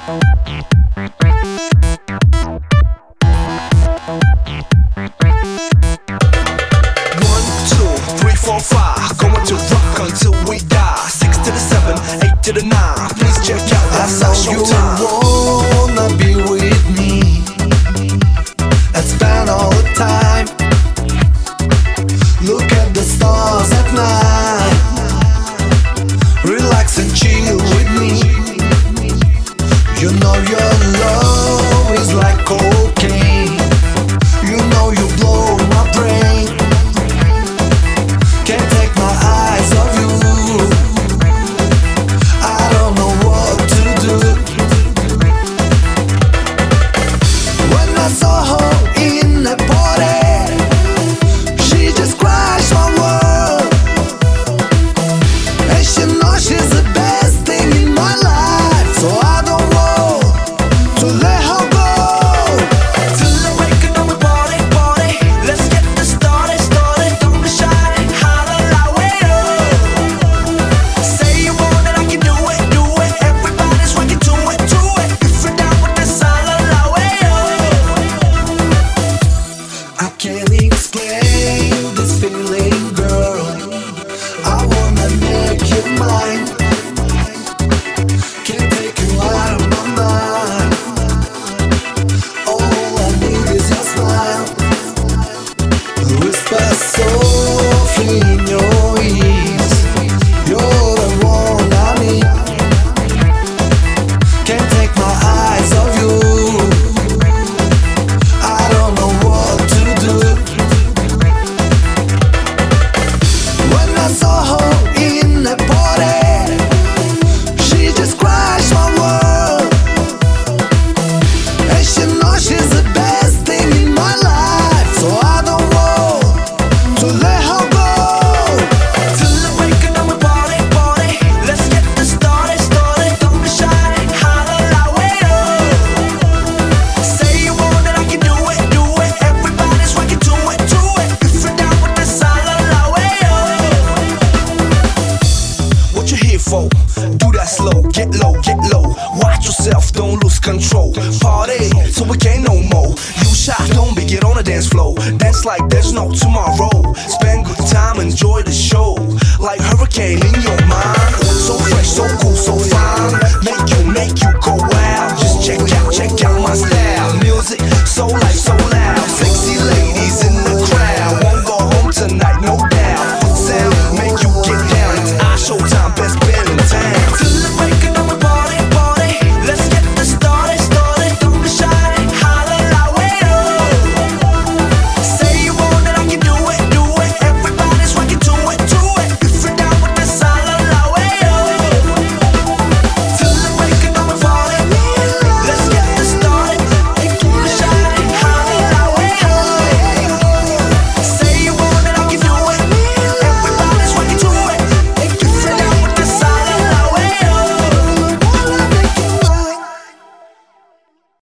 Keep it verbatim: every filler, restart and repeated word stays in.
Four, five, going to rock until we die. Six to the seven, eight to the nine. Please check out that showtime. You wanna be with me and spend all the time. Look at the stars at night. Relax and chill with me. You know your love is like cocaine. You know you blow my brain. Can't take my eyes off you. I don't know what to do. When I saw her in the party, she just crashed my world. And she knows she's the best thing in my life, so I don't want to let her go. Till the break of the party, party. Let's get this started, started. Don't be shy. Can't explain this feeling, girl. I wanna make you mine. Can't take you out of my mind. All I need is your smile. Whisper softly in your ears. You're the one I need. Can't take my eyes off you. I saw her in the party. She just crashed my world. And she knows she's the best thing in my life, so I don't want to let her go. Till the break of the party, party. Let's get this started, started. Don't be shy. Holla la way up. Say you want it, I can do it, do it. Everybody's rocking to it, to it. If you're down with this, holla la way up. What you here for? Do that slow, get low, get low. Watch yourself, don't lose control. Party, so we can't no more. You shy, don't be, get on the dance floor. Dance like there's no tomorrow. Spend good time, enjoy the show. Like hurricane in your mind. So fresh,